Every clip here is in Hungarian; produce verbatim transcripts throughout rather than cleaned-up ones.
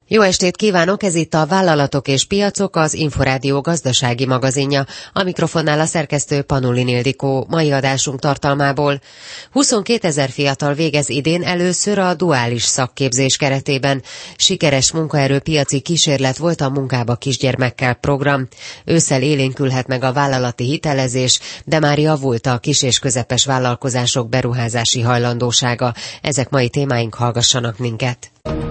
Jó estét kívánok, ez itt a Vállalatok és Piacok, az Inforádió gazdasági magazinja. A mikrofonnál a szerkesztő Panulin Ildikó. Mai adásunk tartalmából. huszonkétezer fiatal végez idén először a duális szakképzés keretében. Sikeres munkaerőpiaci kísérlet volt a Munkába kisgyermekkel program. Ősszel élénkülhet meg a vállalati hitelezés, de már javult a kis és közepes vállalkozások beruházási hajlandósága. Ezek mai témáink, hallgassanak minket.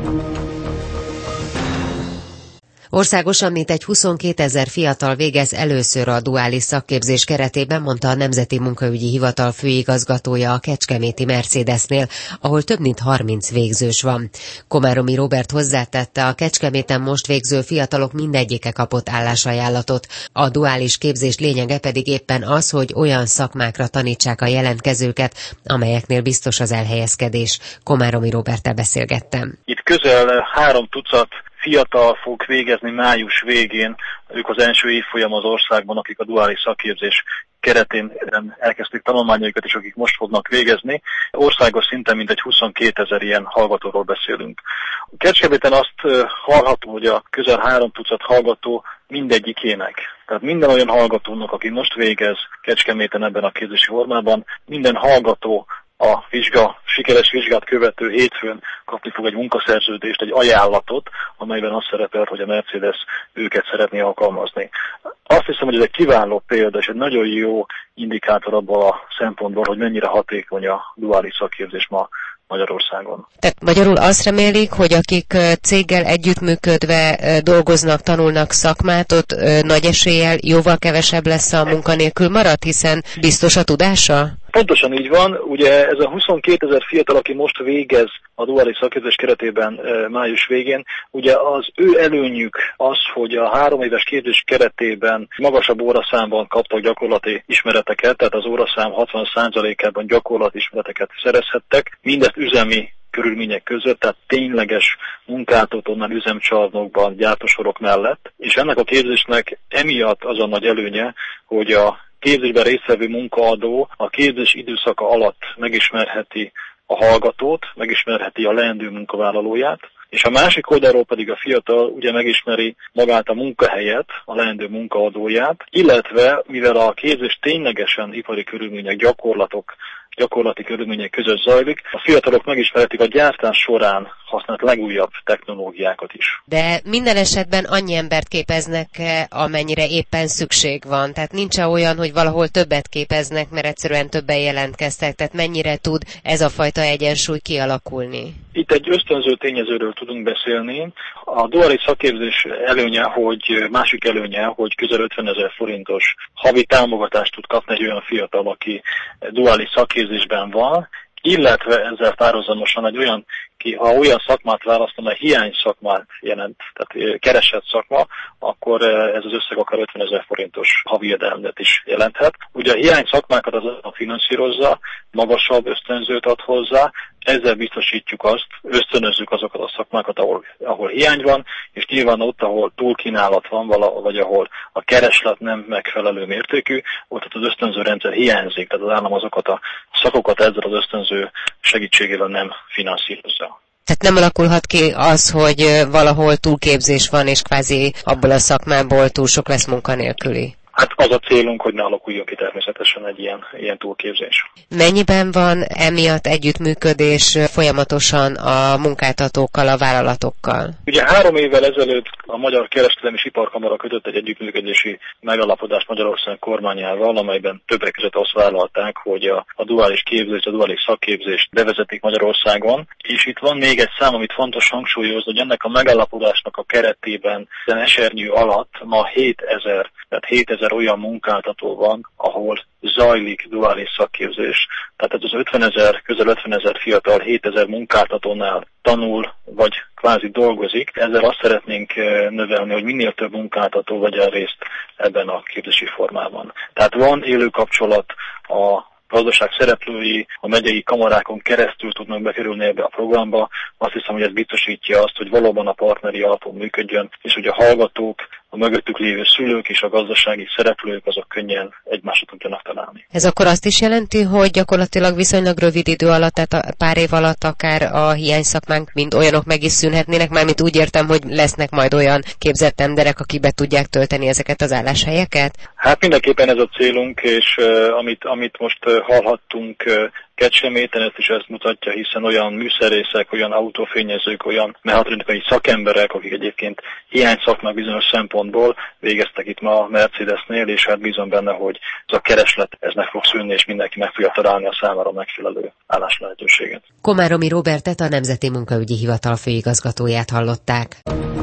Országosan mintegy huszonkétezer fiatal végez először a duális szakképzés keretében, mondta a Nemzeti Munkaügyi Hivatal főigazgatója a kecskeméti Mercedesnél, ahol több mint harminc végzős van. Komáromi Róbert hozzátette, a Kecskeméten most végző fiatalok mindegyike kapott állásajánlatot. A duális képzés lényege pedig éppen az, hogy olyan szakmákra tanítsák a jelentkezőket, amelyeknél biztos az elhelyezkedés. Komáromi Róberttel beszélgettem. Itt közel három tucat fiatal fog végezni május végén, ők az első évfolyam az országban, akik a duális szakképzés keretén elkezdték tanulmányaikat, és akik most fognak végezni. Országos szinten mintegy huszonkétezer ilyen hallgatóról beszélünk. Kecskeméten azt hallható, hogy a közel három tucat hallgató mindegyikének, tehát minden olyan hallgatónak, aki most végez Kecskeméten ebben a képzési formában, minden hallgató a vizsga, sikeres vizsgát követő hétfőn kapni fog egy munkaszerződést, egy ajánlatot, amelyben az szerepel, hogy a Mercedes őket szeretné alkalmazni. Azt hiszem, hogy ez egy kiváló példa, és egy nagyon jó indikátor abban a szempontból, hogy mennyire hatékony a duális szakképzés ma Magyarországon. Tehát magyarul azt remélik, hogy akik céggel együttműködve dolgoznak, tanulnak szakmát, ott nagy eséllyel jóval kevesebb lesz a munkanélkül marad, hiszen biztos a tudása? Pontosan így van, ugye ez a huszonkétezer fiatal, aki most végez a duális szakképzés keretében e, május végén, ugye az ő előnyük az, hogy a három éves képzés keretében magasabb óraszámban kaptak gyakorlati ismereteket, tehát az óraszám hatvan százalékában gyakorlati ismereteket szerezhettek, mindezt üzemi körülmények között, tehát tényleges munkáltatónál, üzemcsarnokban, gyártósorok mellett, és ennek a képzésnek emiatt az a nagy előnye, hogy a képzésben résztvevő munkaadó a képzés időszaka alatt megismerheti a hallgatót, megismerheti a leendő munkavállalóját, és a másik oldalról pedig a fiatal ugye megismeri magát a munkahelyet, a leendő munkaadóját, illetve mivel a képzés ténylegesen ipari körülmények, gyakorlatok, gyakorlati körülmények között zajlik, a fiatalok megismerhetik a gyártás során használt legújabb technológiákat is. De minden esetben annyi embert képeznek, amennyire éppen szükség van. Tehát nincs olyan, hogy valahol többet képeznek, mert egyszerűen többen jelentkeztek. Tehát mennyire tud ez a fajta egyensúly kialakulni? Itt egy ösztönző tényezőről tudunk beszélni. A duális szakképzés előnye, hogy másik előnye, hogy közel ötvenezer forintos havi támogatást tud kapni egy olyan fiatal, aki duális szakképzésben van, illetve ezzel párhuzamosan egy olyan, ki, ha olyan szakmát választ, amely hiány szakmát jelent, tehát keresett szakma, akkor ez az összeg akár ötvenezer forintos havi jövedelmet is jelenthet. Ugye a hiány szakmákat az a finanszírozza, magasabb ösztönzőt ad hozzá, ezzel biztosítjuk azt, ösztönözzük azokat a szakmákat, ahol, ahol hiány van, és nyilván ott, ahol túlkínálat van, vala, vagy ahol a kereslet nem megfelelő mértékű, ott az ösztönző rendszer hiányzik, tehát az állam azokat a szakokat ezzel az ösztönző segítségével nem finanszírozza. Tehát nem alakulhat ki az, hogy valahol túlképzés van, és kvázi abból a szakmából túl sok lesz munkanélküli? Hát az a célunk, hogy ne alakuljon ki természetesen egy ilyen, ilyen túlképzés. Mennyiben van emiatt együttműködés folyamatosan a munkáltatókkal, a vállalatokkal? Ugye három évvel ezelőtt a Magyar Kereskedelmi és Iparkamara kötött egy együttműködési megállapodást Magyarország kormányával, amelyben többek között azt vállalták, hogy a, a duális képzést, a duális szakképzést bevezetik Magyarországon. És itt van még egy szám, amit fontos hangsúlyozni, hogy ennek a megállapodásnak a keretében esernyő alatt ma hétezer, tehát hétezer olyan munkáltató van, ahol zajlik duális szakképzés. Tehát ez az ötvenezer, közel ötvenezer fiatal hétezer munkáltatónál tanul, vagy kvázi dolgozik. Ezzel azt szeretnénk növelni, hogy minél több munkáltató vegyen részt ebben a képzési formában. Tehát van élő kapcsolat, a gazdaság szereplői a megyei kamarákon keresztül tudnak bekerülni ebbe a programba. Azt hiszem, hogy ez biztosítja azt, hogy valóban a partneri alapon működjön, és hogy a hallgatók, a mögöttük lévő szülők és a gazdasági szereplők azok könnyen egymásra tudjanak találni. Ez akkor azt is jelenti, hogy gyakorlatilag viszonylag rövid idő alatt, tehát pár év alatt akár a hiányszakmánk mind olyanok meg is szűnhetnének, mármint úgy értem, hogy lesznek majd olyan képzett emberek, akik be tudják tölteni ezeket az álláshelyeket? Hát mindenképpen ez a célunk, és uh, amit, amit most uh, hallhattunk uh, Kecskeméten, ezt is ezt mutatja, hiszen olyan műszerészek, olyan autófényezők, olyan mechatronikai szakemberek, akik egyébként hiány szakmák bizonyos szempontból végeztek itt ma a Mercedesnél, és hát bízom benne, hogy ez a kereslet ez meg fog szűnni, és mindenki meg fogja találni a számára megfelelő álláslehetőséget. Komáromi Róbertet, a Nemzeti Munkaügyi Hivatal főigazgatóját hallották.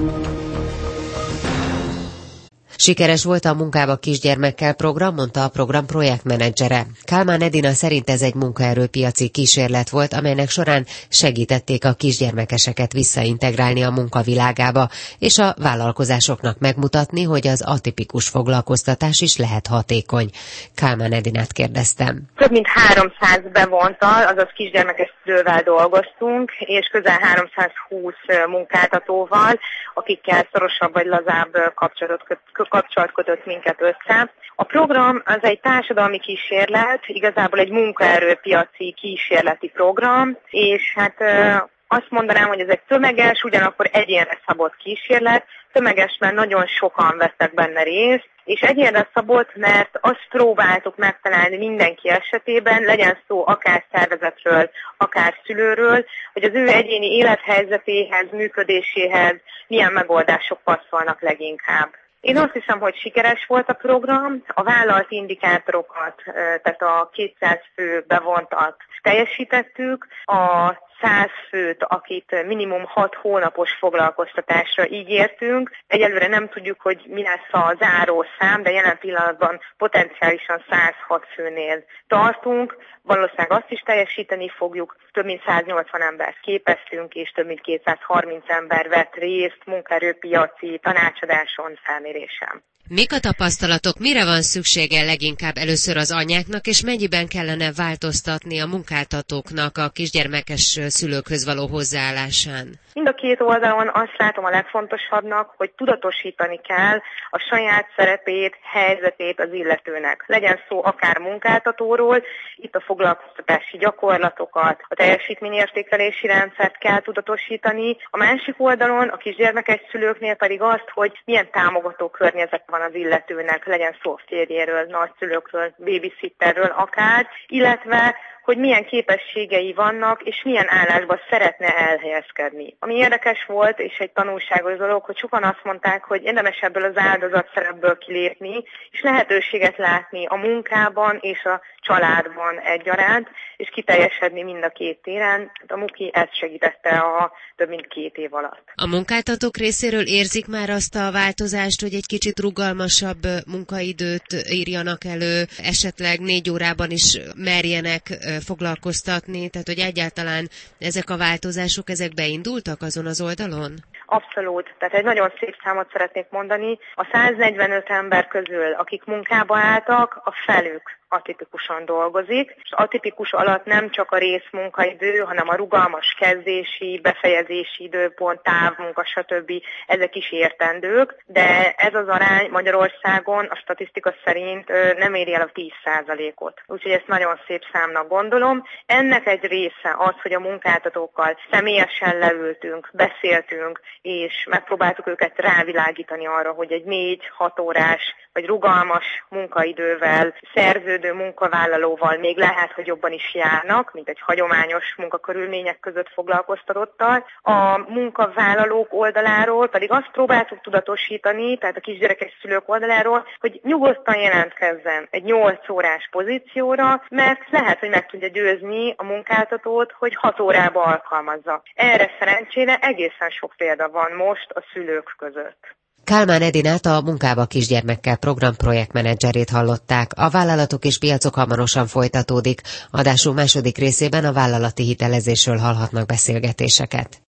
Sikeres volt a Munkába kisgyermekkel program, mondta a program projektmenedzsere. Kálmán Edina szerint ez egy munkaerőpiaci kísérlet volt, amelynek során segítették a kisgyermekeseket visszaintegrálni a munkavilágába, és a vállalkozásoknak megmutatni, hogy az atipikus foglalkoztatás is lehet hatékony. Kálmán Edinát kérdeztem. Több mint háromszáz bevontal, azaz kisgyermekes szülővel dolgoztunk, és közel háromszázhúsz munkáltatóval, akikkel szorosabb vagy lazább kapcsolatot kapcsolat kötött minket össze. A program az egy társadalmi kísérlet, igazából egy munkaerőpiaci kísérleti program, és hát azt mondanám, hogy ez egy tömeges, ugyanakkor egyénre szabott kísérlet, tömeges, mert nagyon sokan vettek benne részt, és egyénre szabott, mert azt próbáltuk megtalálni mindenki esetében, legyen szó akár szervezetről, akár szülőről, hogy az ő egyéni élethelyzetéhez, működéséhez milyen megoldások passzolnak leginkább. Én azt hiszem, hogy sikeres volt a program, a vállalt indikátorokat, tehát a kétszáz fő bevontat teljesítettük, a száz főt, akit minimum hat hónapos foglalkoztatásra ígértünk. Egyelőre nem tudjuk, hogy mi lesz a záró szám, de jelen pillanatban potenciálisan száz hat főnél tartunk. Valószínűleg azt is teljesíteni fogjuk. Több mint száznyolcvan embert képeztünk, és több mint kétszázharminc ember vett részt munkaerőpiaci tanácsadáson, felmérésen. Mik a tapasztalatok, mire van szüksége leginkább először az anyáknak, és mennyiben kellene változtatni a munkáltatóknak a kisgyermekes szülőkhöz való hozzáállásán? Mind a két oldalon azt látom a legfontosabbnak, hogy tudatosítani kell a saját szerepét, helyzetét az illetőnek. Legyen szó akár munkáltatóról, itt a foglalkoztatási gyakorlatokat, a teljesítményértékelési rendszert kell tudatosítani. A másik oldalon, a kisgyermekes szülőknél pedig azt, hogy milyen támogató környezet van az illetőnek, legyen szó férjéről, nagyszülőkről, babysitterről akár, illetve hogy milyen képességei vannak, és milyen állásba szeretne elhelyezkedni. Ami érdekes volt, és egy tanulságos dolog, hogy sokan azt mondták, hogy érdemes ebből az áldozatszerepből kilépni, és lehetőséget látni a munkában és a családban egyaránt, és kiteljesedni mind a két téren. A Muki ezt segítette a több mint két év alatt. A munkáltatók részéről érzik már azt a változást, hogy egy kicsit rugalmasabb munkaidőt írjanak elő, esetleg négy órában is merjenek foglalkoztatni, tehát hogy egyáltalán ezek a változások, ezek beindultak azon az oldalon? Abszolút. Tehát egy nagyon szép számot szeretnék mondani. A száznegyvenöt ember közül, akik munkába álltak, a felük atipikusan dolgozik, és atipikus alatt nem csak a részmunkaidő, hanem a rugalmas kezdési, befejezési időpont, távmunka, stb. Ezek is értendők, de ez az arány Magyarországon a statisztika szerint nem éri el a tíz százalékot. Úgyhogy ezt nagyon szép számnak gondolom. Ennek egy része az, hogy a munkáltatókkal személyesen leültünk, beszéltünk, és megpróbáltuk őket rávilágítani arra, hogy egy négy-hat órás vagy rugalmas munkaidővel, szerződő munkavállalóval még lehet, hogy jobban is járnak, mint egy hagyományos munkakörülmények között foglalkoztatottal. A munkavállalók oldaláról pedig azt próbáltuk tudatosítani, tehát a kisgyerekes szülők oldaláról, hogy nyugodtan jelentkezzen egy nyolc órás pozícióra, mert lehet, hogy meg tudja győzni a munkáltatót, hogy hat órába alkalmazza. Erre szerencsére egészen sok példa van most a szülők között. Kálmán Edinát, a Munkába kisgyermekkel program projektmenedzserét hallották. A Vállalatok és piacok hamarosan folytatódik. Adásunk második részében a vállalati hitelezésről hallhatnak beszélgetéseket.